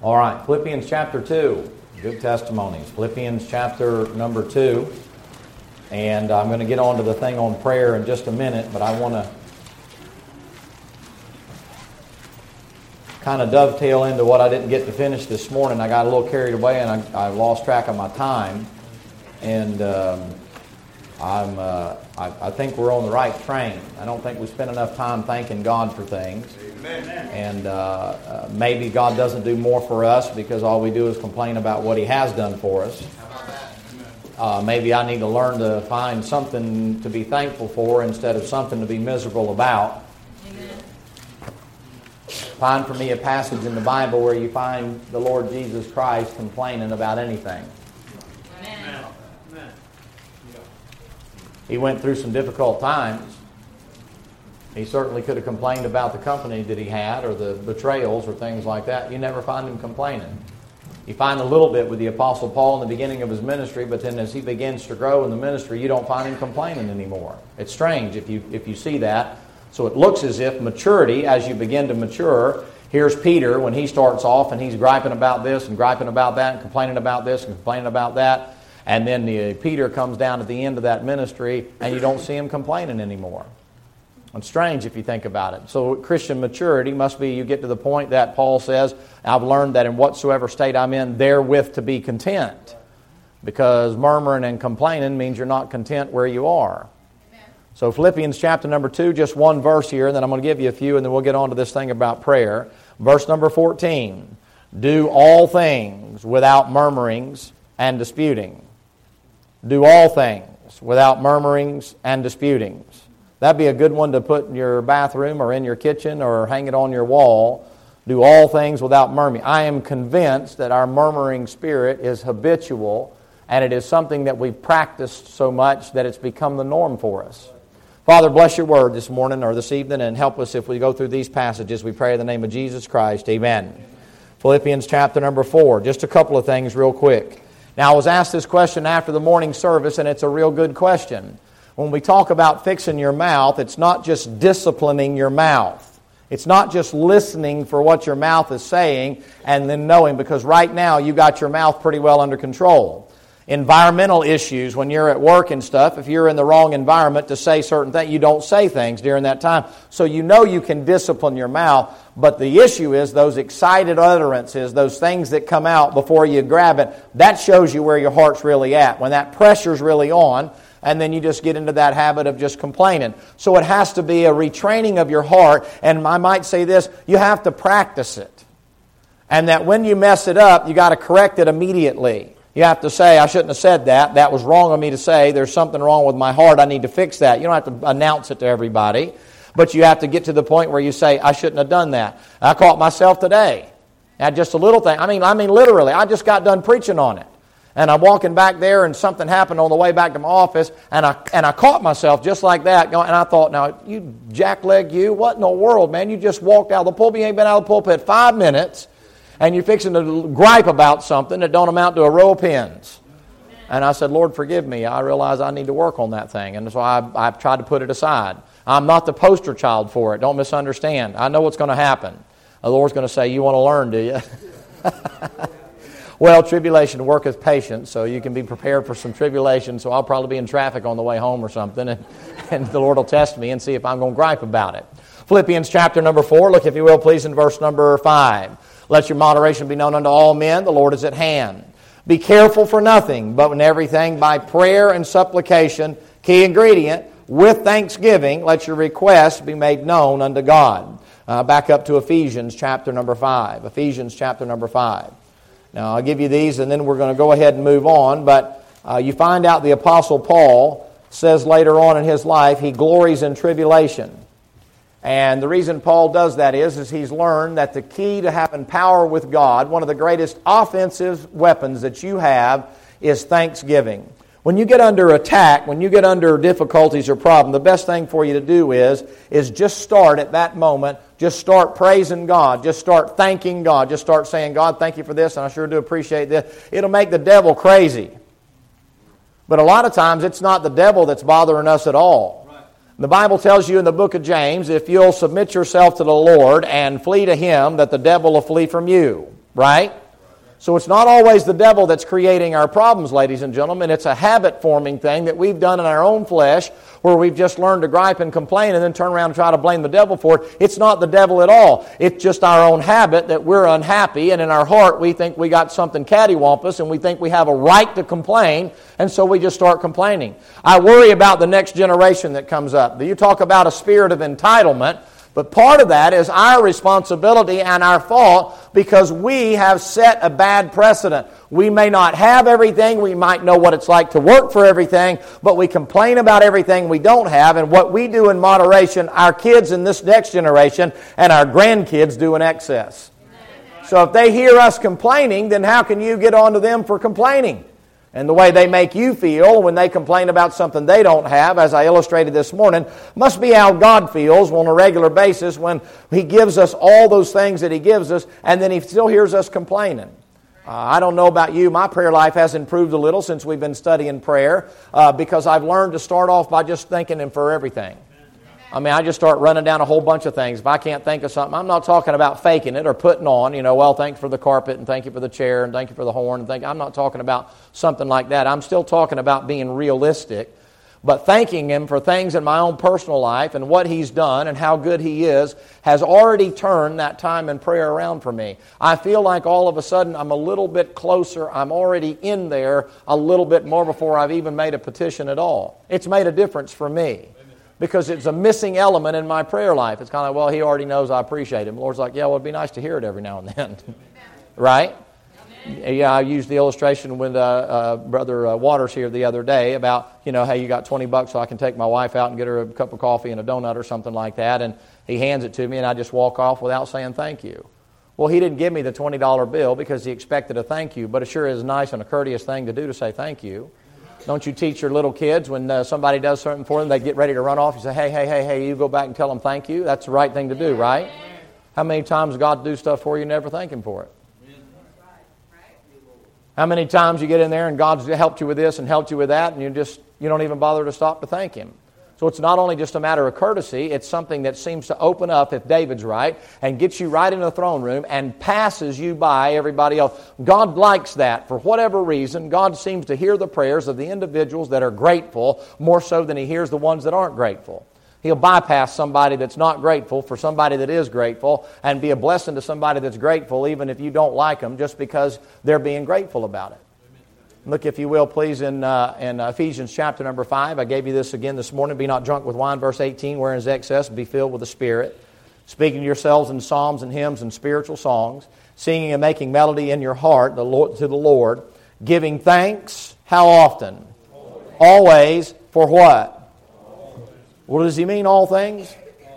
All right, Philippians chapter 2. Good testimonies. Philippians chapter number 2. And I'm going to get on to the thing on prayer in just a minute, but I want to kind of dovetail into what I didn't get to finish this morning. I got a little carried away and I lost track of my time. And I think we're on the right train. I don't think we spend enough time thanking God for things. Amen. And maybe God doesn't do more for us because all we do is complain about what He has done for us. Maybe I need to learn to find something to be thankful for instead of something to be miserable about. Amen. Find for me a passage in the Bible where you find the Lord Jesus Christ complaining about anything. Amen. He went through some difficult times. He certainly could have complained about the company that he had or the betrayals or things like that. You never find him complaining. You find a little bit with the Apostle Paul in the beginning of his ministry, but then as he begins to grow in the ministry, you don't find him complaining anymore. It's strange if you see that. So it looks as if maturity, as you begin to mature, here's Peter when he starts off and he's griping about this and griping about that and complaining about this and complaining about that. And then Peter comes down at the end of that ministry and you don't see him complaining anymore. It's strange if you think about it. So Christian maturity must be you get to the point that Paul says, I've learned that in whatsoever state I'm in, therewith to be content. Because murmuring and complaining means you're not content where you are. Amen. So Philippians chapter number 2, just one verse here, and then I'm going to give you a few, and then we'll get on to this thing about prayer. Verse number 14, do all things without murmurings and disputing. Do all things without murmurings and disputings. That'd be a good one to put in your bathroom or in your kitchen or hang it on your wall. Do all things without murmuring. I am convinced that our murmuring spirit is habitual and it is something that we've practiced so much that it's become the norm for us. Father, bless your word this morning or this evening and help us if we go through these passages. We pray in the name of Jesus Christ. Amen. Philippians chapter number 4. Just a couple of things real quick. Now, I was asked this question after the morning service and it's a real good question. When we talk about fixing your mouth, it's not just disciplining your mouth. It's not just listening for what your mouth is saying and then knowing, because right now you got your mouth pretty well under control. Environmental issues, when you're at work and stuff, if you're in the wrong environment to say certain things, you don't say things during that time. So you know you can discipline your mouth, but the issue is those excited utterances, those things that come out before you grab it, that shows you where your heart's really at. When that pressure's really on, and then you just get into that habit of just complaining. So it has to be a retraining of your heart. And I might say this, you have to practice it. And that when you mess it up, you got to correct it immediately. You have to say, I shouldn't have said that. That was wrong of me to say. There's something wrong with my heart. I need to fix that. You don't have to announce it to everybody. But you have to get to the point where you say, I shouldn't have done that. I caught myself today. Now, just a little thing. I mean literally, I just got done preaching on it. And I'm walking back there and something happened on the way back to my office and I caught myself just like that. And I thought, now, you jackleg you, what in the world, man? You just walked out of the pulpit. You ain't been out of the pulpit 5 minutes and you're fixing to gripe about something that don't amount to a row of pins. And I said, Lord, forgive me. I realize I need to work on that thing. And so I've tried to put it aside. I'm not the poster child for it. Don't misunderstand. I know what's going to happen. The Lord's going to say, you want to learn, do you? Well, tribulation worketh patience, so you can be prepared for some tribulation. So I'll probably be in traffic on the way home or something, and the Lord will test me and see if I'm going to gripe about it. Philippians chapter number 4, look if you will please in verse number 5. Let your moderation be known unto all men, the Lord is at hand. Be careful for nothing, but in everything by prayer and supplication, key ingredient, with thanksgiving, let your requests be made known unto God. Back up to Ephesians chapter number 5. Ephesians chapter number 5. Now, I'll give you these, and then we're going to go ahead and move on. But you find out the Apostle Paul says later on in his life he glories in tribulation. And the reason Paul does that is he's learned that the key to having power with God, one of the greatest offensive weapons that you have, is thanksgiving. When you get under attack, when you get under difficulties or problems, the best thing for you to do is just start at that moment. Just start praising God. Just start thanking God. Just start saying, God, thank you for this, and I sure do appreciate this. It'll make the devil crazy. But a lot of times it's not the devil that's bothering us at all. Right. The Bible tells you in the book of James, if you'll submit yourself to the Lord and flee to Him, that the devil will flee from you. Right? So it's not always the devil that's creating our problems, ladies and gentlemen. It's a habit-forming thing that we've done in our own flesh where we've just learned to gripe and complain and then turn around and try to blame the devil for it. It's not the devil at all. It's just our own habit that we're unhappy, and in our heart we think we got something cattywampus and we think we have a right to complain, and so we just start complaining. I worry about the next generation that comes up. You talk about a spirit of entitlement. But part of that is our responsibility and our fault because we have set a bad precedent. We may not have everything, we might know what it's like to work for everything, but we complain about everything we don't have, and what we do in moderation, our kids in this next generation and our grandkids do in excess. So if they hear us complaining, then how can you get on to them for complaining? And the way they make you feel when they complain about something they don't have, as I illustrated this morning, must be how God feels on a regular basis when He gives us all those things that He gives us, and then He still hears us complaining. I don't know about you, my prayer life has improved a little since we've been studying prayer because I've learned to start off by just thanking Him for everything. I mean, I just start running down a whole bunch of things. If I can't think of something, I'm not talking about faking it or putting on, well, thanks for the carpet and thank you for the chair and thank you for the horn. I'm not talking about something like that. I'm still talking about being realistic, but thanking Him for things in my own personal life and what He's done and how good He is has already turned that time in prayer around for me. I feel like all of a sudden I'm a little bit closer. I'm already in there a little bit more before I've even made a petition at all. It's made a difference for me. Because it's a missing element in my prayer life. It's kind of like, well, He already knows I appreciate Him. The Lord's like, yeah, well, it'd be nice to hear it every now and then. Right? Yeah, I used the illustration with Brother Waters here the other day about, hey, you got $20 so I can take my wife out and get her a cup of coffee and a donut or something like that. And he hands it to me and I just walk off without saying thank you. Well, he didn't give me the $20 bill because he expected a thank you, but it sure is nice and a courteous thing to do to say thank you. Don't you teach your little kids when somebody does something for them, they get ready to run off, you say, hey, you go back and tell them thank you? That's the right thing to do, right? How many times God do stuff for you and never thank Him for it? How many times you get in there and God's helped you with this and helped you with that and you don't even bother to stop to thank Him? So it's not only just a matter of courtesy, it's something that seems to open up, if David's right, and gets you right in the throne room and passes you by everybody else. God likes that. For whatever reason, God seems to hear the prayers of the individuals that are grateful more so than He hears the ones that aren't grateful. He'll bypass somebody that's not grateful for somebody that is grateful and be a blessing to somebody that's grateful even if you don't like them just because they're being grateful about it. Look, if you will, please, in Ephesians chapter number 5. I gave you this again this morning. Be not drunk with wine, verse 18, wherein is excess, be filled with the Spirit. Speaking to yourselves in psalms and hymns and spiritual songs, singing and making melody in your heart to the Lord, giving thanks, how often? Always. For what? What does he mean, all things?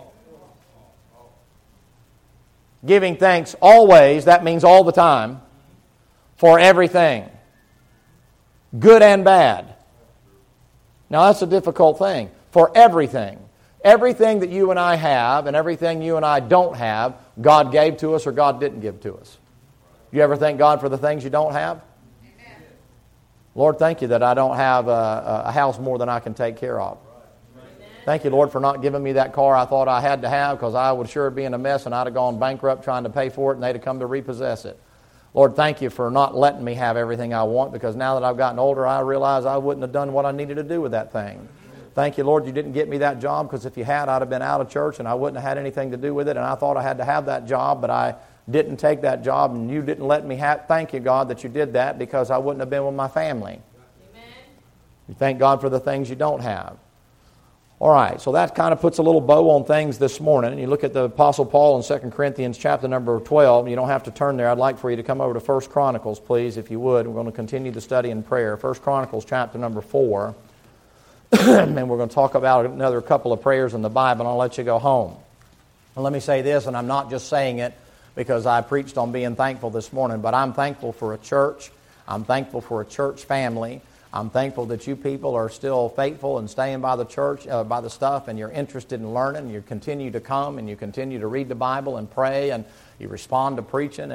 Giving thanks always, that means all the time, for everything. Good and bad. Now that's a difficult thing. For everything. Everything that you and I have and everything you and I don't have, God gave to us or God didn't give to us. You ever thank God for the things you don't have? Amen. Lord, thank you that I don't have a house more than I can take care of. Amen. Thank you, Lord, for not giving me that car I thought I had to have because I would sure be in a mess and I'd have gone bankrupt trying to pay for it and they'd have come to repossess it. Lord, thank you for not letting me have everything I want because now that I've gotten older, I realize I wouldn't have done what I needed to do with that thing. Thank you, Lord, you didn't get me that job because if you had, I'd have been out of church and I wouldn't have had anything to do with it. And I thought I had to have that job, but I didn't take that job and you didn't let me have. Thank you, God, that you did that because I wouldn't have been with my family. Amen. You thank God for the things you don't have. All right, so that kind of puts a little bow on things this morning. And you look at the Apostle Paul in 2 Corinthians chapter number 12. You don't have to turn there. I'd like for you to come over to 1 Chronicles, please, if you would. We're going to continue the study in prayer. 1 Chronicles chapter number 4. And we're going to talk about another couple of prayers in the Bible, and I'll let you go home. And let me say this, and I'm not just saying it because I preached on being thankful this morning, but I'm thankful for a church. I'm thankful for a church family. I'm thankful that you people are still faithful and staying by the church, by the stuff, and you're interested in learning. And you continue to come and you continue to read the Bible and pray and you respond to preaching and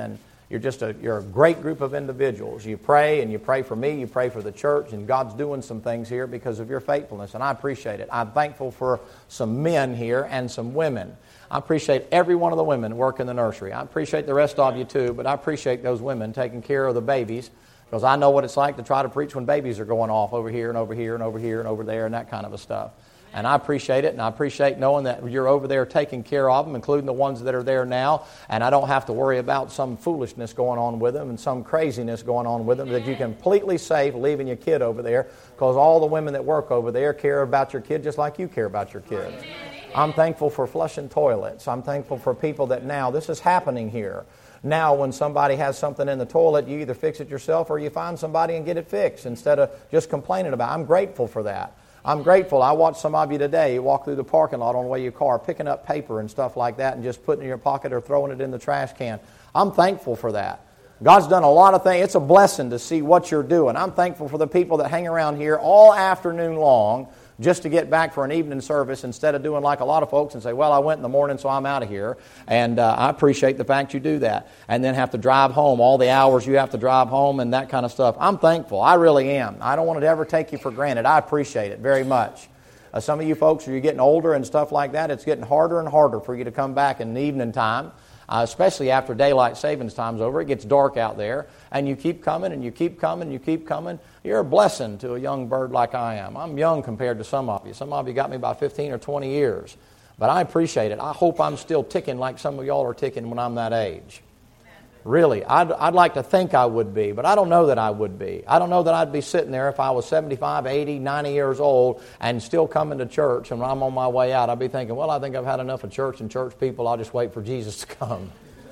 You're a great group of individuals. You pray, and you pray for me, you pray for the church, and God's doing some things here because of your faithfulness, and I appreciate it. I'm thankful for some men here and some women. I appreciate every one of the women working the nursery. I appreciate the rest of you too, but I appreciate those women taking care of the babies, because I know what it's like to try to preach when babies are going off over here and over here and over here and over there and that kind of a stuff. And I appreciate it, and I appreciate knowing that you're over there taking care of them, including the ones that are there now, and I don't have to worry about some foolishness going on with them and some craziness going on with them, that you can completely safe leaving your kid over there, because all the women that work over there care about your kid just like you care about your kid. I'm thankful for flushing toilets. I'm thankful for people that now, this is happening here. Now, when somebody has something in the toilet, you either fix it yourself or you find somebody and get it fixed instead of just complaining about it. I'm grateful for that. I'm grateful. I watched some of you today walk through the parking lot on the way to your car, picking up paper and stuff like that and just putting it in your pocket or throwing it in the trash can. I'm thankful for that. God's done a lot of things. It's a blessing to see what you're doing. I'm thankful for the people that hang around here all afternoon long just to get back for an evening service instead of doing like a lot of folks and say, well, I went in the morning, so I'm out of here. And I appreciate the fact you do that. And then have to drive home, all the hours you have to drive home and that kind of stuff. I'm thankful. I really am. I don't want to ever take you for granted. I appreciate it very much. Some of you folks, you're getting older and stuff like that, it's getting harder and harder for you to come back in the evening time. Especially after daylight savings time's over. It gets dark out there, and you keep coming, and you keep coming, and you keep coming. You're a blessing to a young bird like I am. I'm young compared to some of you. Some of you got me by 15 or 20 years. But I appreciate it. I hope I'm still ticking like some of y'all are ticking when I'm that age. Really, I'd like to think I would be, but I don't know that I would be. I don't know that I'd be sitting there if I was 75, 80, 90 years old and still coming to church, and when I'm on my way out, I'd be thinking, well, I think I've had enough of church and church people. I'll just wait for Jesus to come.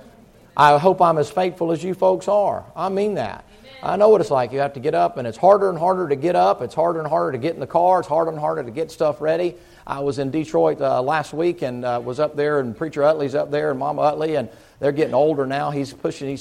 I hope I'm as faithful as you folks are. I mean that. I know what it's like. You have to get up, and it's harder and harder to get up. It's harder and harder to get in the car. It's harder and harder to get stuff ready. I was in Detroit last week and was up there, and Preacher Utley's up there, and Mama Utley, and they're getting older now. He's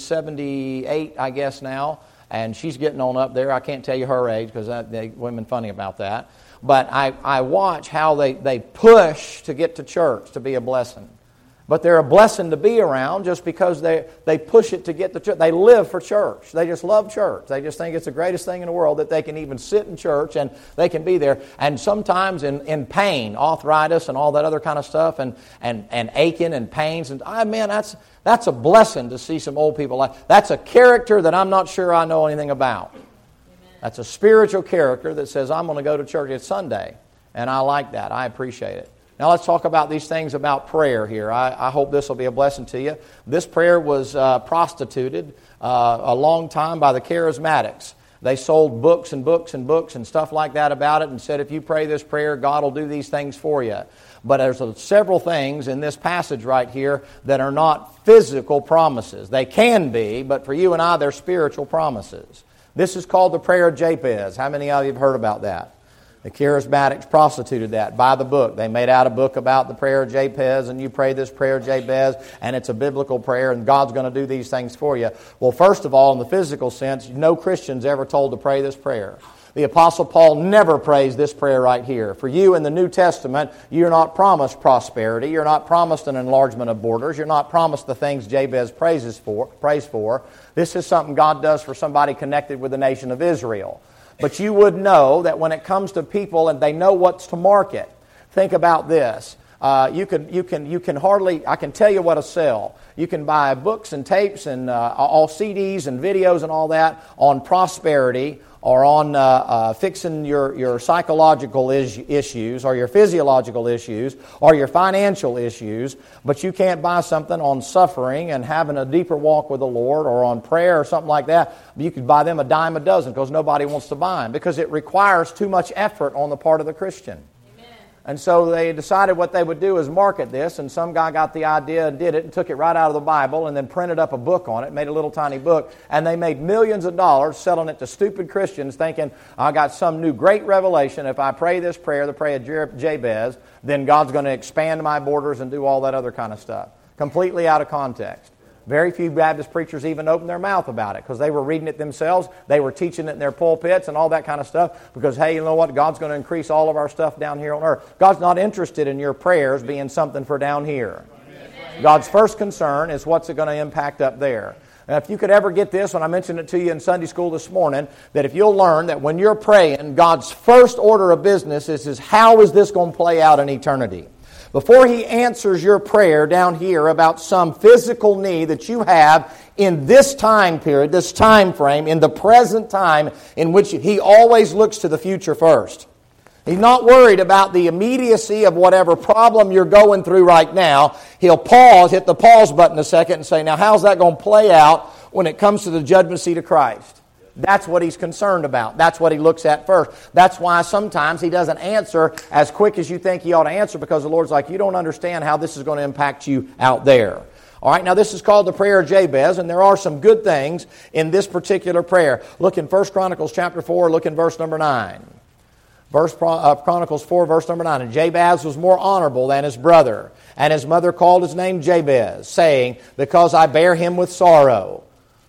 78, I guess, now, and she's getting on up there. I can't tell you her age because women funny about that. But I watch how they push to get to church to be a blessing. But they're a blessing to be around just because they push it to get to church. They live for church. They just love church. They just think it's the greatest thing in the world that they can even sit in church and they can be there. And sometimes in pain, arthritis and all that other kind of stuff, and aching and pains. And man, that's a blessing to see some old people like. That's a character that I'm not sure I know anything about. Amen. That's a spiritual character that says, I'm going to go to church. It's Sunday. And I like that. I appreciate it. Now let's talk about these things about prayer here. I hope this will be a blessing to you. This prayer was prostituted a long time by the charismatics. They sold books and books and books and stuff like that about it and said, if you pray this prayer, God will do these things for you. But there's several things in this passage right here that are not physical promises. They can be, but for you and I, they're spiritual promises. This is called the prayer of Jabez. How many of you have heard about that? The charismatics prostituted that by the book. They made out a book about the prayer of Jabez, and you pray this prayer of Jabez, and it's a biblical prayer, and God's going to do these things for you. Well, first of all, in the physical sense, no Christian's ever told to pray this prayer. The Apostle Paul never prays this prayer right here. For you in the New Testament, you're not promised prosperity. You're not promised an enlargement of borders. You're not promised the things Jabez prays for. This is something God does for somebody connected with the nation of Israel. But you would know that when it comes to people and they know what's to market, think about this. You can hardly, I can tell you what to sell. You can buy books and tapes and all CDs and videos and all that on prosperity or on fixing your psychological issues or your physiological issues or your financial issues, but you can't buy something on suffering and having a deeper walk with the Lord or on prayer or something like that. You could buy them a dime a dozen because nobody wants to buy them because it requires too much effort on the part of the Christian. And so they decided what they would do is market this, and some guy got the idea and did it and took it right out of the Bible and then printed up a book on it, made a little tiny book, and they made millions of dollars selling it to stupid Christians thinking, I got some new great revelation. If I pray this prayer, the prayer of Jabez, then God's going to expand my borders and do all that other kind of stuff. Completely out of context. Very few Baptist preachers even opened their mouth about it because they were reading it themselves. They were teaching it in their pulpits and all that kind of stuff because, hey, you know what? God's going to increase all of our stuff down here on earth. God's not interested in your prayers being something for down here. God's first concern is what's it going to impact up there. Now, if you could ever get this, when I mentioned it to you in Sunday school this morning, that if you'll learn that when you're praying, God's first order of business is how is this going to play out in eternity? Before He answers your prayer down here about some physical need that you have in this time period, this time frame, in the present time, in which He always looks to the future first. He's not worried about the immediacy of whatever problem you're going through right now. He'll pause, hit the pause button a second and say, now how's that going to play out when it comes to the judgment seat of Christ? That's what He's concerned about. That's what He looks at first. That's why sometimes He doesn't answer as quick as you think He ought to answer, because the Lord's like, you don't understand how this is going to impact you out there. All right, now this is called the prayer of Jabez, and there are some good things in this particular prayer. Look in 1 Chronicles chapter 4, look in verse number 9. Chronicles 4, verse number 9. And Jabez was more honorable than his brother, and his mother called his name Jabez, saying, because I bear him with sorrow.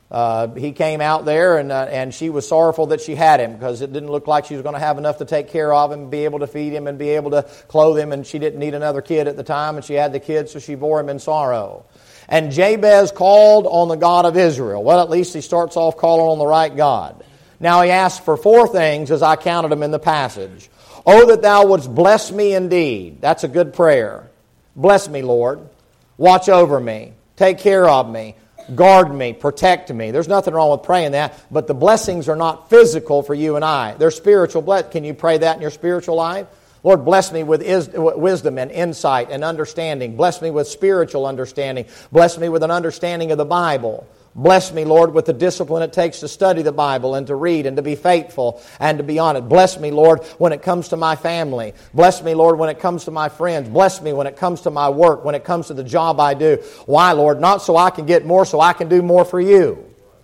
He came out there, and she was sorrowful that she had him, because it didn't look like she was going to have enough to take care of him, be able to feed him, and be able to clothe him, and she didn't need another kid at the time, and she had the kid, so she bore him in sorrow. And Jabez called on the God of Israel. Well, at least he starts off calling on the right God. Now he asked for 4 things as I counted them in the passage. Oh, that thou wouldst bless me indeed. That's a good prayer. Bless me, Lord. Watch over me. Take care of me. Guard me. Protect me. There's nothing wrong with praying that, but the blessings are not physical for you and I. They're spiritual blessings. Can you pray that in your spiritual life? Lord, bless me with wisdom and insight and understanding. Bless me with spiritual understanding. Bless me with an understanding of the Bible. Bless me, Lord, with the discipline it takes to study the Bible and to read and to be faithful and to be on it. Bless me, Lord, when it comes to my family. Bless me, Lord, when it comes to my friends. Bless me when it comes to my work, when it comes to the job I do. Why, Lord? Not so I can get more, so I can do more for you.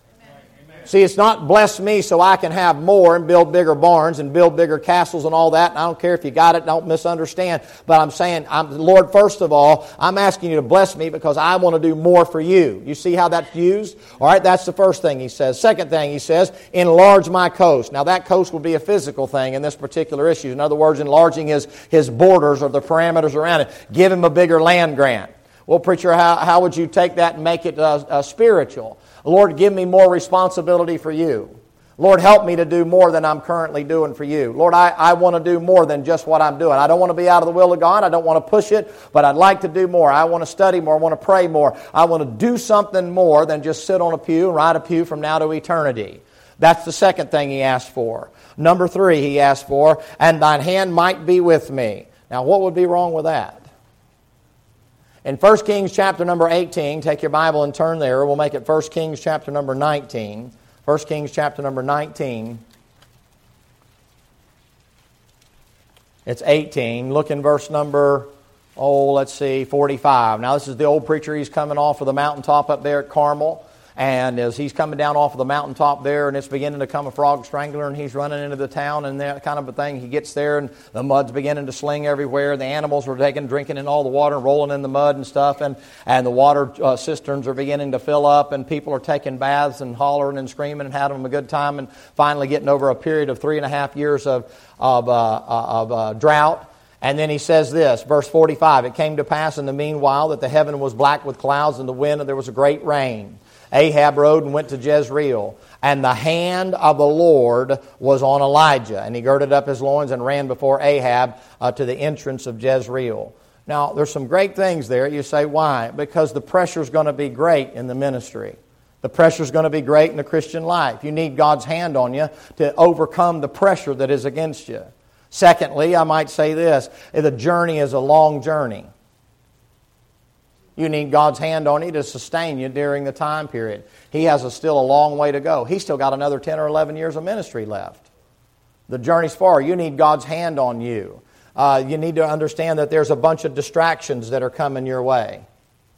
See, it's not bless me so I can have more and build bigger barns and build bigger castles and all that. And I don't care if you got it, don't misunderstand. But I'm saying, Lord, first of all, I'm asking you to bless me because I want to do more for you. You see how that's used? All right, that's the first thing he says. Second thing he says, enlarge my coast. Now that coast would be a physical thing in this particular issue. In other words, enlarging his borders or the parameters around it. Give him a bigger land grant. Well, preacher, how would you take that and make it spiritual? Lord, give me more responsibility for you. Lord, help me to do more than I'm currently doing for you. Lord, I want to do more than just what I'm doing. I don't want to be out of the will of God. I don't want to push it, but I'd like to do more. I want to study more. I want to pray more. I want to do something more than just sit on a pew and ride a pew from now to eternity. That's the second thing he asked for. Number 3, he asked for, and thine hand might be with me. Now, what would be wrong with that? In 1 Kings chapter number 18, take your Bible and turn there. We'll make it 1 Kings chapter number 19. 1 Kings chapter number 19. It's 18. Look in verse number, 45. Now this is the old preacher. He's coming off of the mountaintop up there at Carmel. And as he's coming down off of the mountaintop there, and it's beginning to come a frog strangler, and he's running into the town and that kind of a thing. He gets there, and the mud's beginning to sling everywhere. The animals were drinking in all the water and rolling in the mud and stuff. And the water cisterns are beginning to fill up, and people are taking baths and hollering and screaming and having a good time, and finally getting over a period of 3.5 years of drought. And then he says this, verse 45, it came to pass in the meanwhile that the heaven was black with clouds and the wind, and there was a great rain. Ahab rode and went to Jezreel, and the hand of the Lord was on Elijah. And he girded up his loins and ran before Ahab to the entrance of Jezreel. Now, there's some great things there. You say, why? Because the pressure's going to be great in the ministry. The pressure's going to be great in the Christian life. You need God's hand on you to overcome the pressure that is against you. Secondly, I might say this, the journey is a long journey. You need God's hand on you to sustain you during the time period. He has still a long way to go. He's still got another 10 or 11 years of ministry left. The journey's far. You need God's hand on you. You need to understand that there's a bunch of distractions that are coming your way.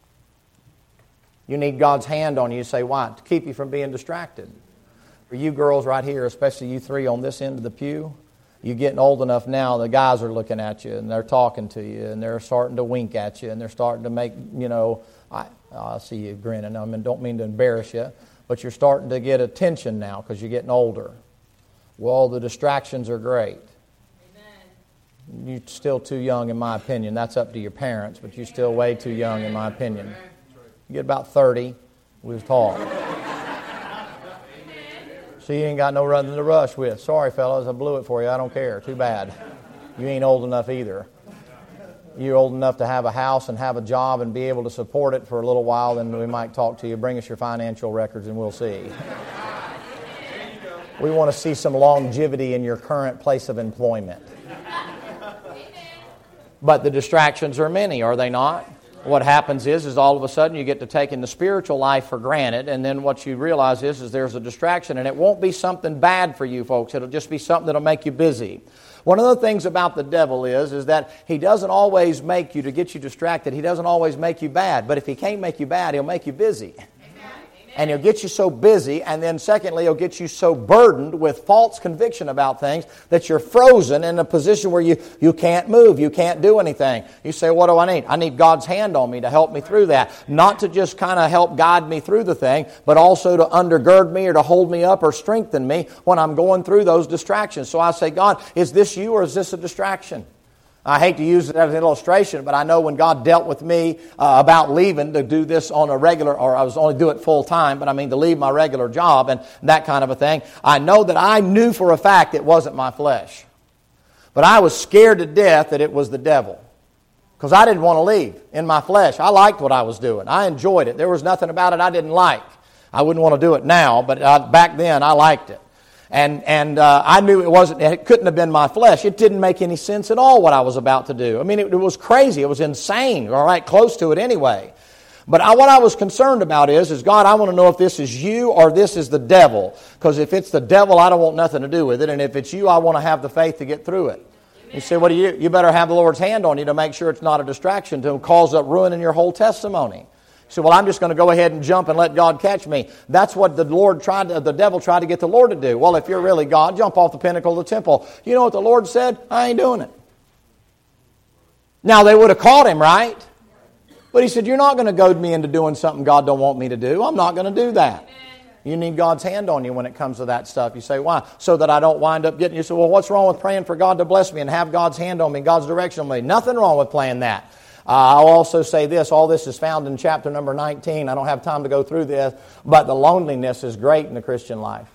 You need God's hand on you. You say, why? To keep you from being distracted. For you girls right here, especially you 3 on this end of the pew, you're getting old enough now, the guys are looking at you, and they're talking to you, and they're starting to wink at you, and they're starting to make, I see you grinning. I mean, don't mean to embarrass you, but you're starting to get attention now because you're getting older. Well, the distractions are great. Amen. You're still too young, in my opinion. That's up to your parents, but you're still way too young, in my opinion. You get about 30, we'll talk. See, you ain't got no nothing to rush with. Sorry, fellas, I blew it for you. I don't care. Too bad. You ain't old enough either. You're old enough to have a house and have a job and be able to support it for a little while, then we might talk to you. Bring us your financial records and we'll see. We want to see some longevity in your current place of employment. But the distractions are many, are they not? What happens is all of a sudden you get to taking the spiritual life for granted, and then what you realize is there's a distraction, and it won't be something bad for you folks. It'll just be something that'll make you busy. One of the things about the devil is that he doesn't always make you to get you distracted. He doesn't always make you bad. But if he can't make you bad, he'll make you busy. And he'll get you so busy, and then secondly, he'll get you so burdened with false conviction about things that you're frozen in a position where you can't move, you can't do anything. You say, what do I need? I need God's hand on me to help me through that. Not to just kind of help guide me through the thing, but also to undergird me or to hold me up or strengthen me when I'm going through those distractions. So I say, God, is this you or is this a distraction? I hate to use it as an illustration, but I know when God dealt with me about leaving to do this on a regular, or I was only do it full time, but I mean to leave my regular job and that kind of a thing, I know that I knew for a fact it wasn't my flesh. But I was scared to death that it was the devil. Because I didn't want to leave in my flesh. I liked what I was doing. I enjoyed it. There was nothing about it I didn't like. I wouldn't want to do it now, but back then I liked it. And I knew it couldn't have been my flesh. It didn't make any sense at all what I was about to do. I mean, it was crazy. It was insane, all right, close to it anyway. But what I was concerned about is God, I want to know if this is you or this is the devil. Because if it's the devil, I don't want nothing to do with it. And if it's you, I want to have the faith to get through it. You say, what do you better have the Lord's hand on you to make sure it's not a distraction to cause up ruin in your whole testimony. So, well, I'm just going to go ahead and jump and let God catch me. That's what the devil tried to get the Lord to do. Well, if you're really God, jump off the pinnacle of the temple. You know what the Lord said? I ain't doing it. Now, they would have caught him, right? But he said, you're not going to goad me into doing something God don't want me to do. I'm not going to do that. You need God's hand on you when it comes to that stuff. You say, why? So that I don't wind up getting... You say, well, what's wrong with praying for God to bless me and have God's hand on me, God's direction on me? Nothing wrong with playing that. I'll also say this, all this is found in chapter number 19. I don't have time to go through this, but the loneliness is great in the Christian life.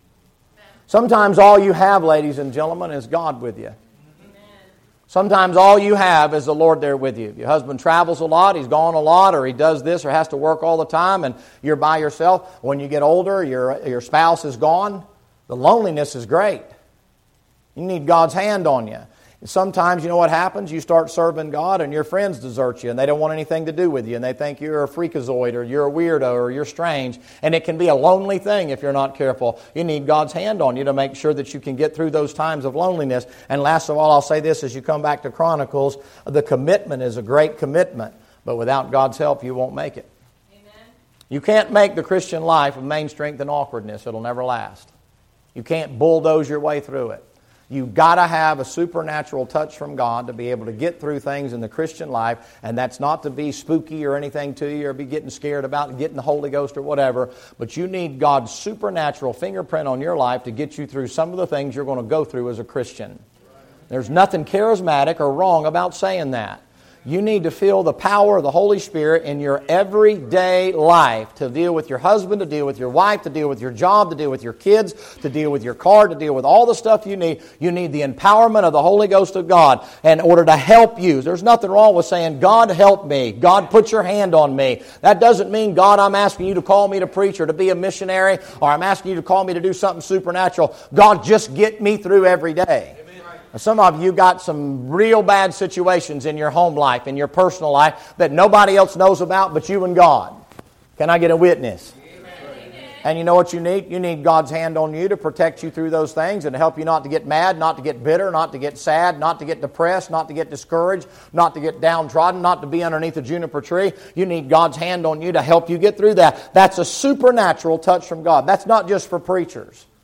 Sometimes all you have, ladies and gentlemen, is God with you. Sometimes all you have is the Lord there with you. Your husband travels a lot, he's gone a lot, or he does this or has to work all the time, and you're by yourself. When you get older, your spouse is gone. The loneliness is great. You need God's hand on you. Sometimes, you know what happens? You start serving God and your friends desert you and they don't want anything to do with you and they think you're a freakazoid or you're a weirdo or you're strange. And it can be a lonely thing if you're not careful. You need God's hand on you to make sure that you can get through those times of loneliness. And last of all, I'll say this as you come back to Chronicles, the commitment is a great commitment, but without God's help, you won't make it. Amen. You can't make the Christian life of main strength and awkwardness. It'll never last. You can't bulldoze your way through it. You've got to have a supernatural touch from God to be able to get through things in the Christian life, and that's not to be spooky or anything to you or be getting scared about getting the Holy Ghost or whatever, but you need God's supernatural fingerprint on your life to get you through some of the things you're going to go through as a Christian. There's nothing charismatic or wrong about saying that. You need to feel the power of the Holy Spirit in your everyday life to deal with your husband, to deal with your wife, to deal with your job, to deal with your kids, to deal with your car, to deal with all the stuff you need. You need the empowerment of the Holy Ghost of God in order to help you. There's nothing wrong with saying, God, help me. God, put your hand on me. That doesn't mean, God, I'm asking you to call me to preach or to be a missionary, or I'm asking you to call me to do something supernatural. God, just get me through every day. Some of you got some real bad situations in your home life, in your personal life, that nobody else knows about but you and God. Can I get a witness? Amen. And you know what you need? You need God's hand on you to protect you through those things and to help you not to get mad, not to get bitter, not to get sad, not to get depressed, not to get discouraged, not to get downtrodden, not to be underneath a juniper tree. You need God's hand on you to help you get through that. That's a supernatural touch from God. That's not just for preachers.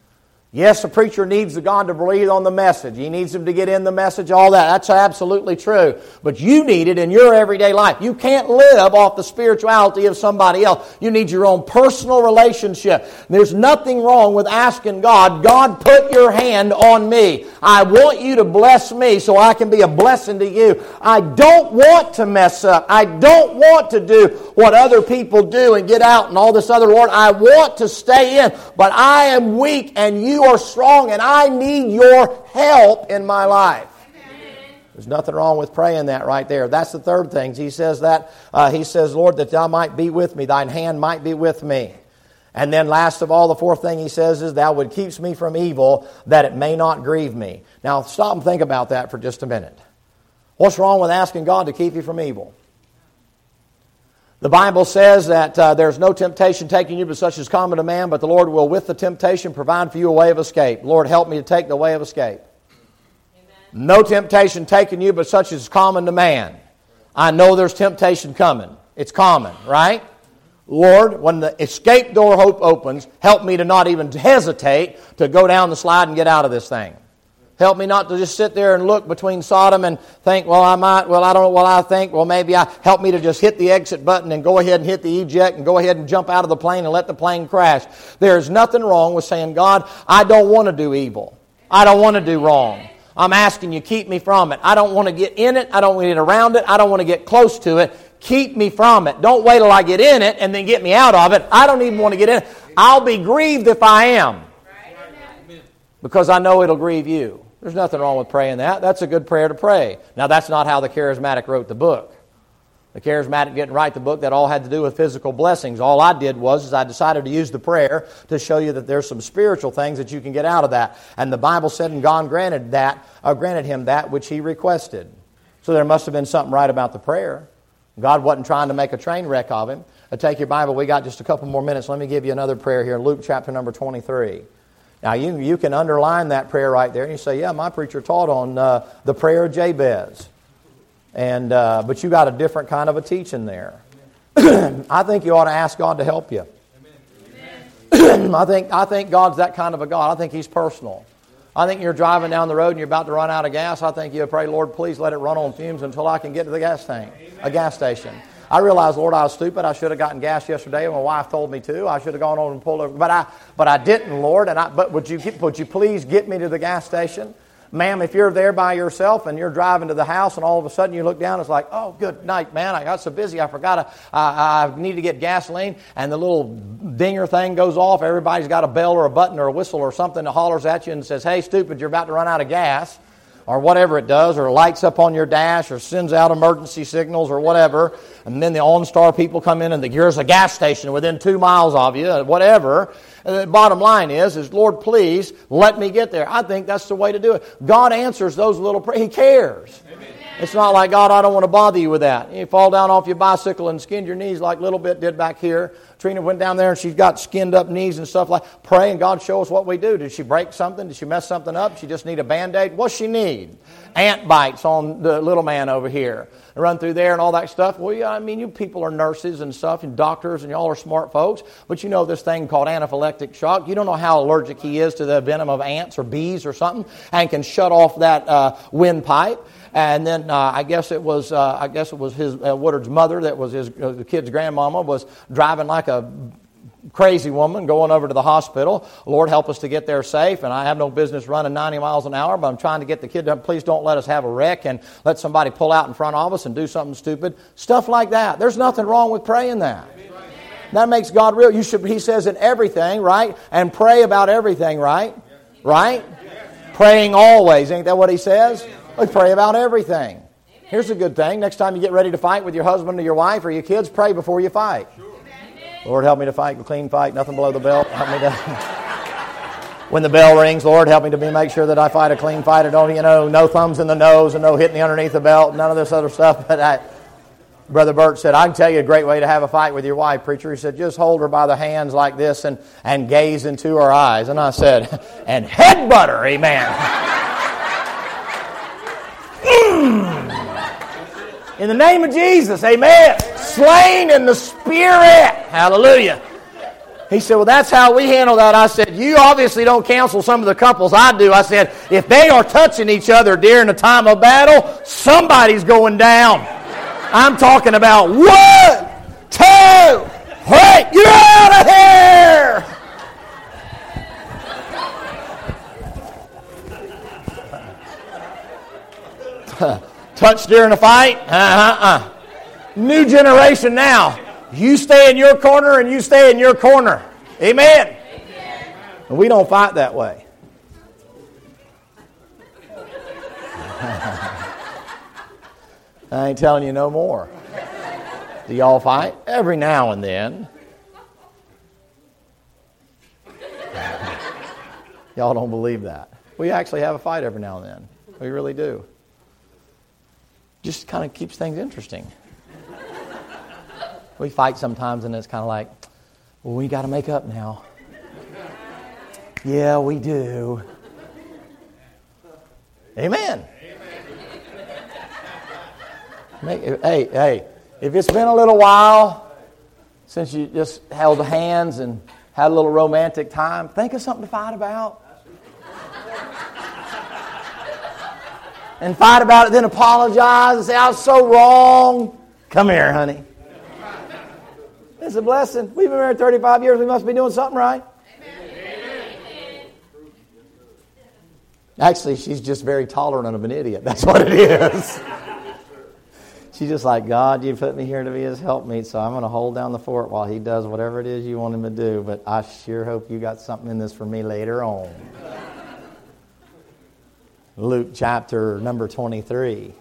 Yes, the preacher needs the God to breathe on the message. He needs him to get in the message, all that. That's absolutely true. But you need it in your everyday life. You can't live off the spirituality of somebody else. You need your own personal relationship. There's nothing wrong with asking God, God, put your hand on me. I want you to bless me so I can be a blessing to you. I don't want to mess up. I don't want to do what other people do and get out and all this other, Lord. I want to stay in, but I am weak and you are strong and I need your help in my life. There's nothing wrong with praying that right there. That's the third thing. He says that. He says, Lord, that thou might be with me. Thine hand might be with me. And then last of all, the fourth thing he says is, thou would keeps me from evil, that it may not grieve me. Now stop and think about that for just a minute. What's wrong with asking God to keep you from evil? The Bible says that there's no temptation taking you but such as common to man, but the Lord will with the temptation provide for you a way of escape. Lord, help me to take the way of escape. Amen. No temptation taking you but such as common to man. I know there's temptation coming. It's common, right? Lord, when the escape door opens, help me to not even hesitate to go down the slide and get out of this thing. Help me not to just sit there and look between Sodom and think, well, I might, well, I don't know what I think, well, maybe help me to just hit the exit button and go ahead and hit the eject and go ahead and jump out of the plane and let the plane crash. There is nothing wrong with saying, God, I don't want to do evil. I don't want to do wrong. I'm asking you, keep me from it. I don't want to get in it. I don't want to get around it. I don't want to get close to it. Keep me from it. Don't wait till I get in it and then get me out of it. I don't even want to get in it. I'll be grieved if I am, because I know it'll grieve you. There's nothing wrong with praying that. That's a good prayer to pray. Now, that's not how the charismatic wrote the book. The charismatic didn't write the book. That all had to do with physical blessings. All I did was I decided to use the prayer to show you that there's some spiritual things that you can get out of that. And the Bible said, and God granted him that which he requested. So there must have been something right about the prayer. God wasn't trying to make a train wreck of him. Take your Bible. We got just a couple more minutes. Let me give you another prayer here. Luke chapter number 23. Now, you can underline that prayer right there, and you say, yeah, my preacher taught on the prayer of Jabez. But you got a different kind of a teaching there. I think you ought to ask God to help you. I think God's that kind of a God. I think He's personal. I think you're driving down the road and you're about to run out of gas. I think you pray, Lord, please let it run on fumes until I can get to the gas station. I realized, Lord, I was stupid. I should have gotten gas yesterday. My wife told me to. I should have gone on and pulled over. But I didn't, Lord. But would you please get me to the gas station? Ma'am, if you're there by yourself and you're driving to the house and all of a sudden you look down, it's like, oh, good night, man. I got so busy I forgot I need to get gasoline. And the little dinger thing goes off. Everybody's got a bell or a button or a whistle or something that hollers at you and says, hey, stupid, you're about to run out of gas. Or whatever it does, or lights up on your dash, or sends out emergency signals, or whatever. And then the OnStar people come in and here's a gas station within 2 miles of you, whatever. And the bottom line is, Lord, please let me get there. I think that's the way to do it. God answers those little prayers. He cares. Amen. It's not like, God, I don't want to bother you with that. You fall down off your bicycle and skinned your knees like Little Bit did back here. Trina went down there and she's got skinned up knees and stuff like. Pray and God show us what we do. Did she break something? Did she mess something up? She just need a Band-Aid? What's she need? Ant bites on the little man over here. Run through there and all that stuff. Well, yeah, I mean, you people are nurses and stuff and doctors and y'all are smart folks. But you know this thing called anaphylactic shock. You don't know how allergic he is to the venom of ants or bees or something and can shut off that windpipe. And then I guess it was his Woodard's mother that was the kid's grandmama was driving like a crazy woman going over to the hospital. Lord, help us to get there safe. And I have no business running 90 miles an hour, but I'm trying to get the kid done. Please don't let us have a wreck and let somebody pull out in front of us and do something stupid. Stuff like that. There's nothing wrong with praying that. That makes God real. You should. He says in everything, right? And pray about everything, right? Right? Praying always. Ain't that what he says? We pray about everything. Here's a good thing. Next time you get ready to fight with your husband or your wife or your kids, pray before you fight. Lord, help me to fight a clean fight, nothing below the belt. Help me to, when the bell rings, Lord, help me to make sure that I fight a clean fight. I don't, no thumbs in the nose and no hitting the underneath the belt, none of this other stuff. But Brother Bert said, I can tell you a great way to have a fight with your wife, preacher. He said, just hold her by the hands like this and gaze into her eyes. And I said, and headbutt her, amen. In the name of Jesus, amen. Slain in the Spirit. Hallelujah. He said, well, that's how we handle that. I said, you obviously don't counsel some of the couples I do. I said, if they are touching each other during a time of battle, somebody's going down. I'm talking about 1, 2, 3, you're out of here! Touch during a fight? New generation now. You stay in your corner and you stay in your corner. Amen. Amen. And we don't fight that way. I ain't telling you no more. Do y'all fight? Every now and then. Y'all don't believe that. We actually have a fight every now and then. We really do. Just kind of keeps things interesting. We fight sometimes and it's kind of like, well, we got to make up now. Yeah, we do. Amen. Hey, if it's been a little while since you just held hands and had a little romantic time, think of something to fight about. And fight about it, then apologize and say, I was so wrong. Come here, honey. It's a blessing. We've been married 35 years. We must be doing something right. Amen. Actually, she's just very tolerant of an idiot. That's what it is. She's just like, God, you put me here to be his helpmeet, so I'm going to hold down the fort while he does whatever it is you want him to do. But I sure hope you got something in this for me later on. Luke chapter number 23.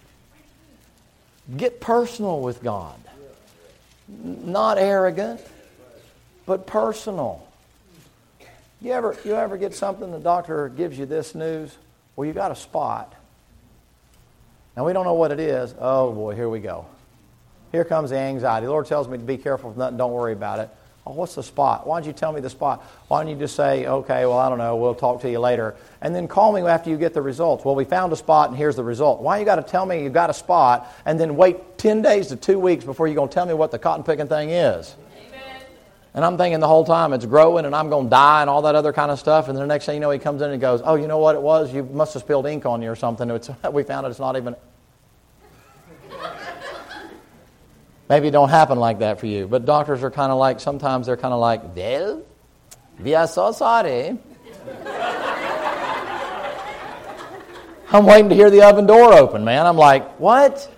Get personal with God. Not arrogant, but personal. You ever get something, the doctor gives you this news? Well, you got a spot. Now, we don't know what it is. Oh, boy, here we go. Here comes the anxiety. The Lord tells me to be careful of nothing. Don't worry about it. Oh, what's the spot? Why don't you tell me the spot? Why don't you just say, okay, well, I don't know. We'll talk to you later. And then call me after you get the results. Well, we found a spot, and here's the result. Why you got to tell me you got a spot and then wait 10 days to 2 weeks before you're going to tell me what the cotton-picking thing is? Amen. And I'm thinking the whole time it's growing and I'm going to die and all that other kind of stuff. And then the next thing you know, he comes in and goes, oh, you know what it was? You must have spilled ink on you or something. We found it's not even... Maybe it don't happen like that for you. But doctors are kind of like, sometimes they're kind of like, well, we are so sorry. I'm waiting to hear the oven door open, man. I'm like, what?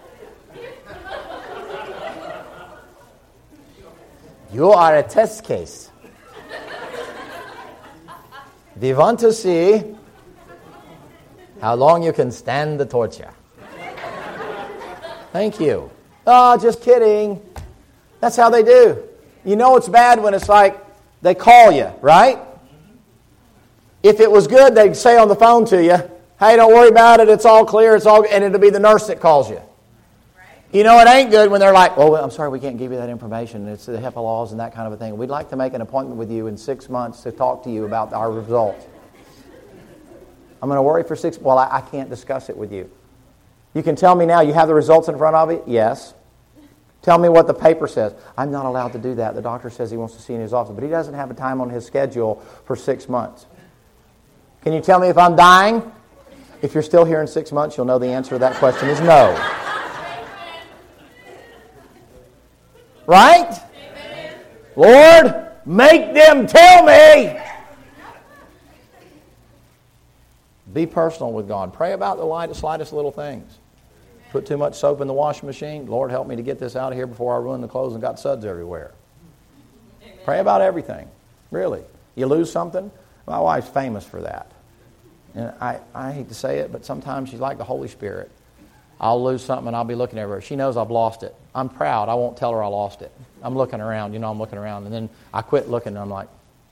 You are a test case. We want to see how long you can stand the torture. Thank you. Oh, just kidding. That's how they do. You know it's bad when it's like they call you, right? If it was good, they'd say on the phone to you, hey, don't worry about it, it's all clear, and it'll be the nurse that calls you. You know it ain't good when they're like, oh, I'm sorry, we can't give you that information. It's the HIPAA laws and that kind of a thing. We'd like to make an appointment with you in 6 months to talk to you about our results. I'm going to worry for 6 months. Well, I can't discuss it with you. You can tell me now you have the results in front of you? Yes. Tell me what the paper says. I'm not allowed to do that. The doctor says he wants to see you in his office, but he doesn't have a time on his schedule for 6 months. Can you tell me if I'm dying? If you're still here in 6 months, you'll know the answer to that question is no. Right? Lord, make them tell me. Be personal with God. Pray about the slightest little things. Put too much soap in the washing machine. Lord, help me to get this out of here before I ruin the clothes and got suds everywhere. Amen. Pray about everything. Really. You lose something? My wife's famous for that. And I hate to say it, but sometimes she's like the Holy Spirit. I'll lose something and I'll be looking at her. She knows I've lost it. I'm proud. I won't tell her I lost it. I'm looking around. I'm looking around. And then I quit looking and I'm like...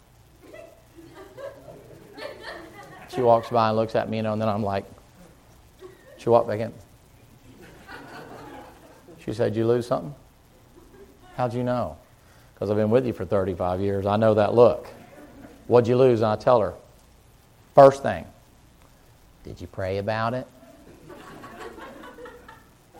She walks by and looks at me, and then I'm like... She walked back in. She said, "Did you lose something?" How'd you know? Because I've been with you for 35 years. I know that look. What'd you lose? And I tell her. First thing. Did you pray about it?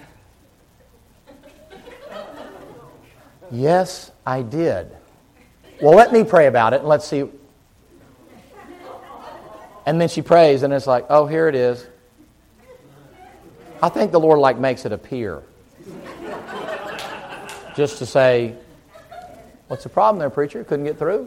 Yes, I did. Well, let me pray about it and let's see. And then she prays and it's like, oh, here it is. I think the Lord makes it appear. Just to say, what's the problem there, preacher? Couldn't get through?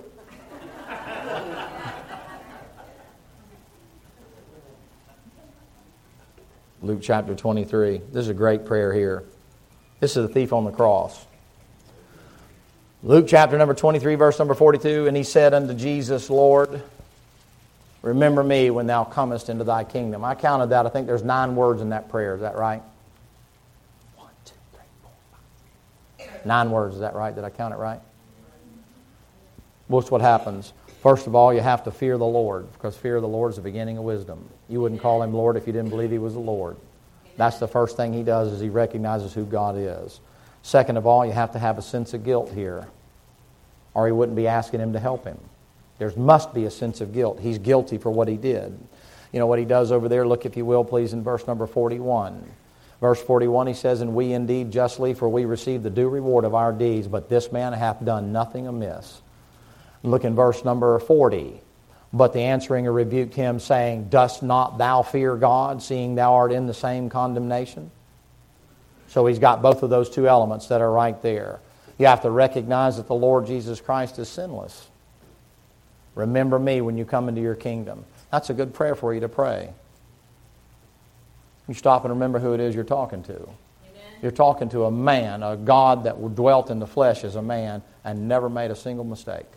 Luke chapter 23. This is a great prayer here. This is the thief on the cross. Luke chapter number 23, verse number 42. And he said unto Jesus, Lord, remember me when thou comest into thy kingdom. I counted that. I think there's 9 words in that prayer. Is that right? 1, 2, 3, 4, 5. 9 words. Is that right? Did I count it right? What's what happens? First of all, you have to fear the Lord, because fear of the Lord is the beginning of wisdom. You wouldn't call Him Lord if you didn't believe He was the Lord. That's the first thing He does, is He recognizes who God is. Second of all, you have to have a sense of guilt here, or He wouldn't be asking Him to help him. There must be a sense of guilt. He's guilty for what he did. You know what He does over there? Look, if you will, please, in verse number 41. Verse 41, He says, And we indeed justly, for we receive the due reward of our deeds, but this man hath done nothing amiss. Look in verse number 40. But the answering rebuked him, saying, Dost not thou fear God, seeing thou art in the same condemnation? So he's got both of those two elements that are right there. You have to recognize that the Lord Jesus Christ is sinless. Remember me when you come into your kingdom. That's a good prayer for you to pray. You stop and remember who it is you're talking to. Amen. You're talking to a man, a God that dwelt in the flesh as a man and never made a single mistake.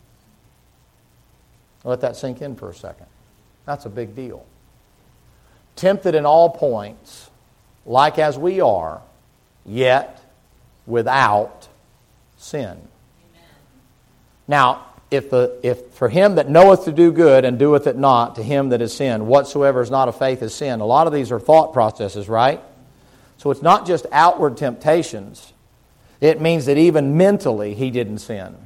Let that sink in for a second. That's a big deal. Tempted in all points, like as we are, yet without sin. Amen. Now, if for him that knoweth to do good and doeth it not, to him that is sin, whatsoever is not of faith is sin. A lot of these are thought processes, right? So it's not just outward temptations. It means that even mentally he didn't sin.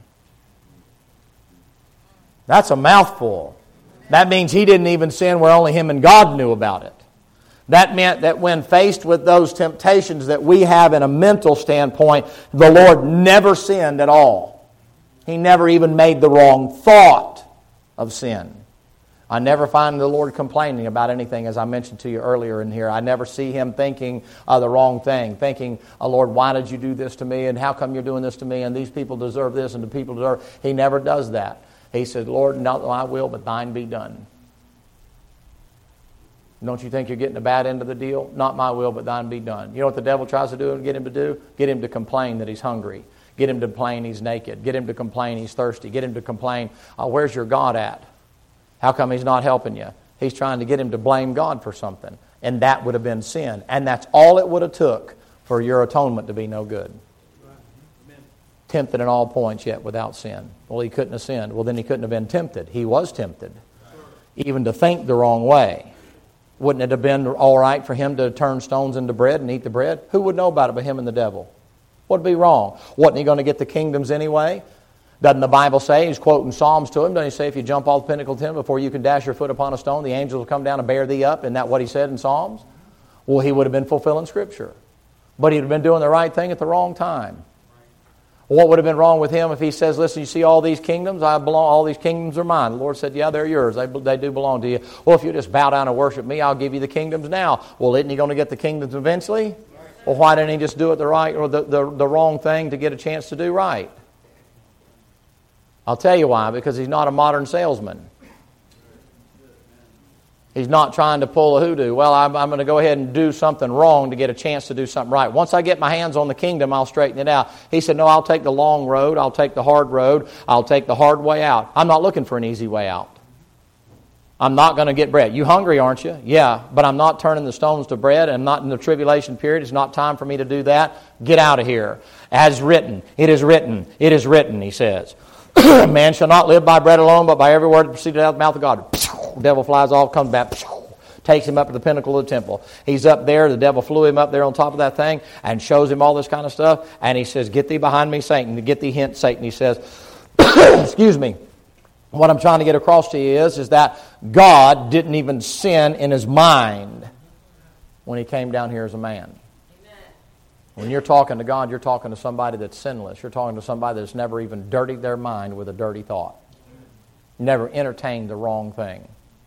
That's a mouthful. That means he didn't even sin where only him and God knew about it. That meant that when faced with those temptations that we have in a mental standpoint, the Lord never sinned at all. He never even made the wrong thought of sin. I never find the Lord complaining about anything, as I mentioned to you earlier in here. I never see Him thinking the wrong thing, thinking, oh, Lord, why did you do this to me, and how come you're doing this to me, and these people deserve this, and the people deserve... He never does that. He said, Lord, not my will, but thine be done. Don't you think you're getting a bad end of the deal? Not my will, but thine be done. You know what the devil tries to do and get him to do? Get him to complain that he's hungry. Get him to complain he's naked. Get him to complain he's thirsty. Get him to complain, where's your God at? How come He's not helping you? He's trying to get him to blame God for something. And that would have been sin. And that's all it would have took for your atonement to be no good. Tempted in all points, yet without sin. Well, he couldn't have sinned. Well, then he couldn't have been tempted. He was tempted. Even to think the wrong way. Wouldn't it have been all right for him to turn stones into bread and eat the bread? Who would know about it but him and the devil? What'd be wrong? Wasn't he going to get the kingdoms anyway? Doesn't the Bible say, he's quoting Psalms to him, doesn't he say, if you jump off the pinnacle of the temple before you can dash your foot upon a stone, the angels will come down and bear thee up? Isn't that what he said in Psalms? Well, he would have been fulfilling Scripture. But he'd have been doing the right thing at the wrong time. What would have been wrong with him if he says, listen, you see all these kingdoms? All these kingdoms are mine. The Lord said, yeah, they're yours. They do belong to you. Well, if you just bow down and worship me, I'll give you the kingdoms now. Well, isn't he going to get the kingdoms eventually? Well, why didn't he just do it the right or the wrong thing to get a chance to do right? I'll tell you why. Because he's not a modern salesman. He's not trying to pull a hoodoo. Well, I'm going to go ahead and do something wrong to get a chance to do something right. Once I get my hands on the kingdom, I'll straighten it out. He said, no, I'll take the long road. I'll take the hard road. I'll take the hard way out. I'm not looking for an easy way out. I'm not going to get bread. You hungry, aren't you? Yeah, but I'm not turning the stones to bread. I'm not in the tribulation period. It's not time for me to do that. Get out of here. As written, it is written, it is written, he says. Man shall not live by bread alone, but by every word that proceeded out of the mouth of God. The devil flies off, comes back, takes him up to the pinnacle of the temple. He's up there. The devil flew him up there on top of that thing and shows him all this kind of stuff. And he says, get thee behind me, Satan. Get thee hence, Satan. He says, excuse me. What I'm trying to get across to you is that God didn't even sin in His mind when He came down here as a man. Amen. When you're talking to God, you're talking to somebody that's sinless. You're talking to somebody that's never even dirtied their mind with a dirty thought. Never entertained the wrong thing.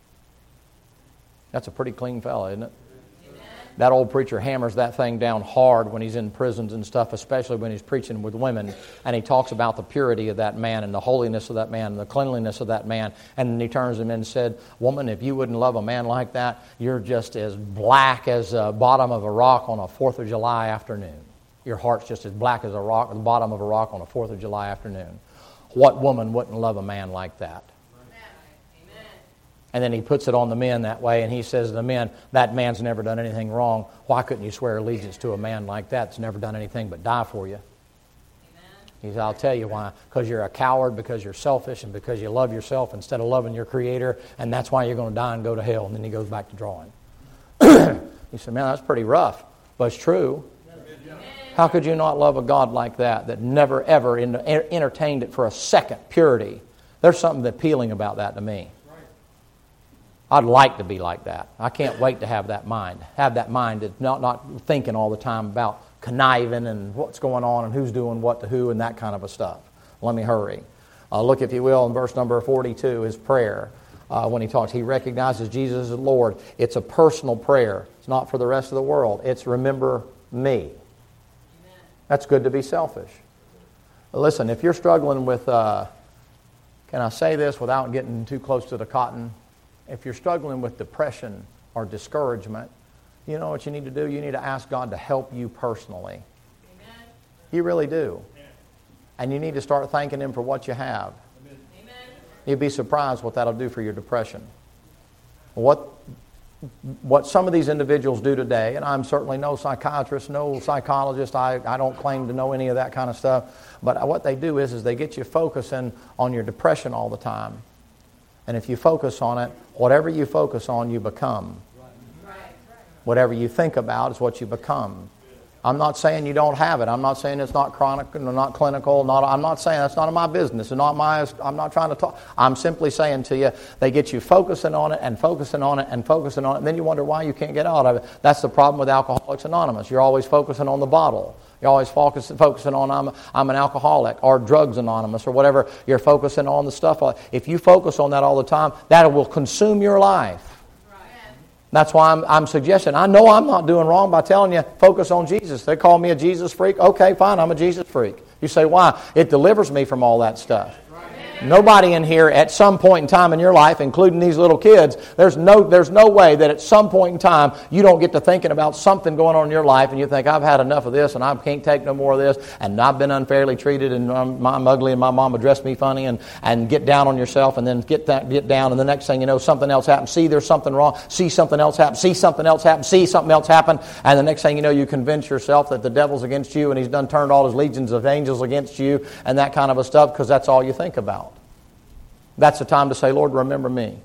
That's a pretty clean fellow, isn't it? That old preacher hammers that thing down hard when he's in prisons and stuff, especially when he's preaching with women. And he talks about the purity of that man and the holiness of that man and the cleanliness of that man. And then he turns him in and said, woman, if you wouldn't love a man like that, you're just as black as the bottom of a rock on a 4th of July afternoon. Your heart's just as black as a rock, the bottom of a rock on a 4th of July afternoon. What woman wouldn't love a man like that? And then he puts it on the men that way, and he says to the men, that man's never done anything wrong. Why couldn't you swear allegiance to a man like that that's never done anything but die for you? Amen. He said, I'll tell you why. Because you're a coward, because you're selfish, and because you love yourself instead of loving your Creator, and that's why you're going to die and go to hell. And then he goes back to drawing. He said, man, that's pretty rough, but it's true. Amen. How could you not love a God like that never, ever entertained it for a second, purity? There's something appealing about that to me. I'd like to be like that. I can't wait to have that mind. Have that mind that's not thinking all the time about conniving and what's going on and who's doing what to who and that kind of a stuff. Let me hurry. Look, if you will, in verse number 42, his prayer. When he talks, he recognizes Jesus as Lord. It's a personal prayer. It's not for the rest of the world. It's remember me. Amen. That's good to be selfish. Listen, if you're struggling with, can I say this without getting too close to the cotton? If you're struggling with depression or discouragement, you know what you need to do? You need to ask God to help you personally. Amen. You really do. Amen. And you need to start thanking Him for what you have. Amen. You'd be surprised what that'll do for your depression. What some of these individuals do today, and I'm certainly no psychiatrist, no psychologist, I don't claim to know any of that kind of stuff, but what they do is they get you focusing on your depression all the time. And if you focus on it, whatever you focus on, you become. Whatever you think about is what you become. I'm not saying you don't have it. I'm not saying it's not chronic, not clinical. I'm not saying that's none of my business. I'm not trying to talk. I'm simply saying to you, they get you focusing on it and focusing on it and focusing on it, and then you wonder why you can't get out of it. That's the problem with Alcoholics Anonymous. You're always focusing on the bottle. You're always focusing on I'm an alcoholic, or Drugs Anonymous, or whatever. You're focusing on the stuff. If you focus on that all the time, that will consume your life. That's why I'm suggesting, I know I'm not doing wrong by telling you, focus on Jesus. They call me a Jesus freak. Okay, fine, I'm a Jesus freak. You say, why? It delivers me from all that stuff. Nobody in here at some point in time in your life, including these little kids, there's no way that at some point in time you don't get to thinking about something going on in your life and you think, I've had enough of this and I can't take no more of this and I've been unfairly treated and I'm ugly and my mama dressed me funny and get down on yourself and then get down and the next thing you know something else happens. See there's something wrong. See something else happen. See something else happen. See something else happen. And the next thing you know you convince yourself that the devil's against you and he's done turned all his legions of angels against you and that kind of a stuff because that's all you think about. That's the time to say, Lord, remember me.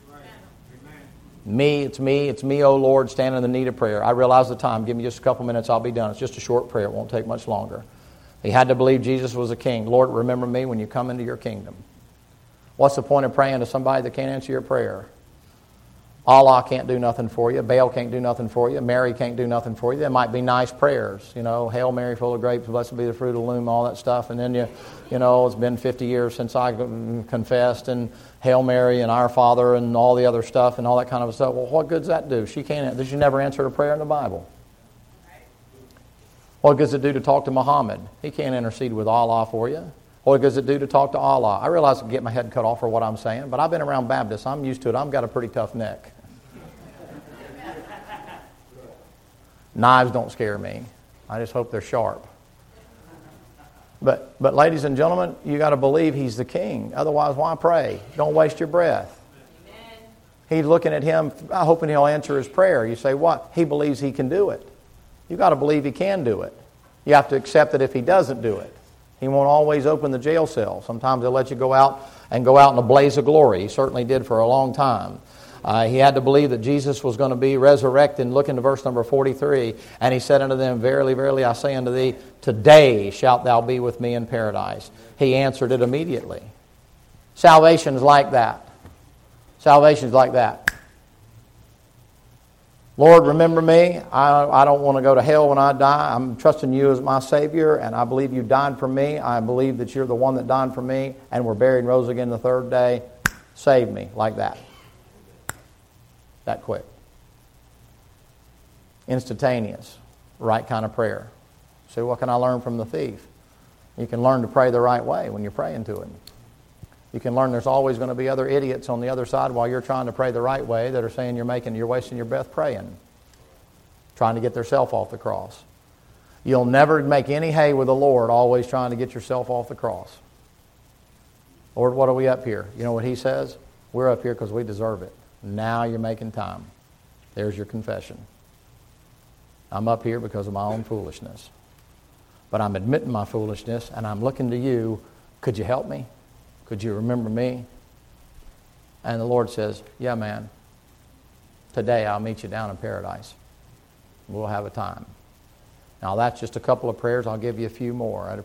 It's me, oh Lord, standing in the need of prayer. I realize the time. Give me just a couple minutes, I'll be done. It's just a short prayer. It won't take much longer. He had to believe Jesus was a king. Lord, remember me when you come into your kingdom. What's the point of praying to somebody that can't answer your prayer? Allah can't do nothing for you. Baal can't do nothing for you. Mary can't do nothing for you. There might be nice prayers. You know, Hail Mary, full of grapes, blessed be the fruit of the womb, all that stuff. And then, you know, it's been 50 years since I confessed, and Hail Mary and Our Father and all the other stuff and all that kind of stuff. Well, what good does that do? She never answered a prayer in the Bible. What good does it do to talk to Muhammad? He can't intercede with Allah for you. What does it do to talk to Allah? I realize I can get my head cut off for what I'm saying, but I've been around Baptists. I'm used to it. I've got a pretty tough neck. Knives don't scare me. I just hope they're sharp. But ladies and gentlemen, you got to believe He's the King. Otherwise, why pray? Don't waste your breath. Amen. He's looking at Him, hoping He'll answer his prayer. You say, what? He believes He can do it. You got to believe He can do it. You have to accept that if He doesn't do it, He won't always open the jail cell. Sometimes He'll let you go out in a blaze of glory. He certainly did for a long time. He had to believe that Jesus was going to be resurrected. Look into verse number 43. And He said unto them, Verily, verily, I say unto thee, today shalt thou be with me in paradise. He answered it immediately. Salvation is like that. Salvation is like that. Lord, remember me. I don't want to go to hell when I die. I'm trusting you as my Savior, and I believe you died for me. I believe that you're the one that died for me, and were buried and rose again the third day. Save me, like that. That quick. Instantaneous. Right kind of prayer. So what can I learn from the thief? You can learn to pray the right way when you're praying to him. You can learn there's always going to be other idiots on the other side while you're trying to pray the right way that are saying you're wasting your breath praying, trying to get themselves off the cross. You'll never make any hay with the Lord always trying to get yourself off the cross. Lord, what are we up here? You know what he says? We're up here because we deserve it. Now you're making time. There's your confession. I'm up here because of my own foolishness. But I'm admitting my foolishness, and I'm looking to you. Could you help me? Could you remember me? And the Lord says, yeah, man. Today I'll meet you down in paradise. We'll have a time. Now that's just a couple of prayers. I'll give you a few more.